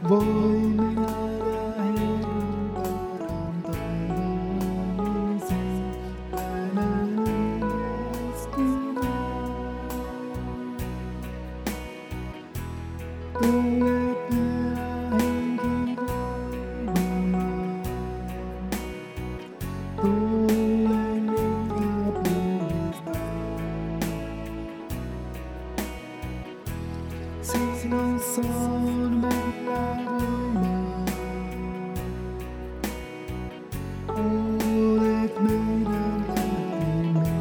Voi nähdä Herran parantamisen tänään estinä. Tule Pyhä Henki voimamaan. Tule nyt ja puhdista. Sinussa on meillä voimaa. Olet meidän tähtemme.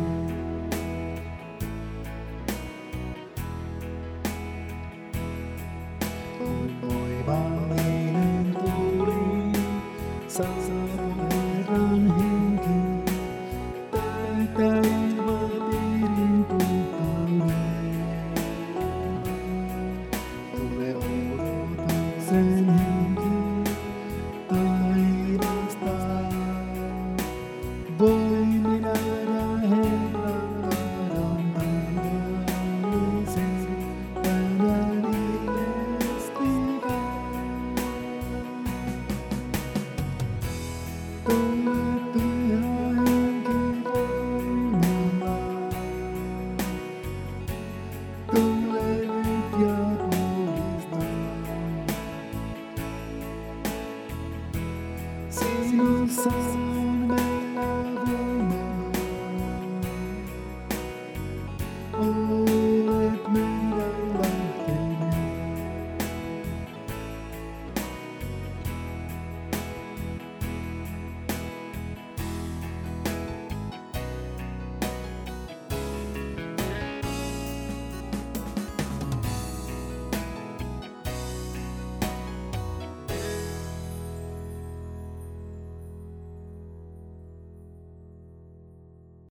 On voimallinen tuuli, saapuu Herran henki, täyttää ilmapiirin puhtauden. Tule odotuksen henki taivasta, voimme nähdä Herran parantamisen tänään ilmestyvän. Tule Pyhä Henki voimamaan. Tule nyt ja puhdista. Sinussa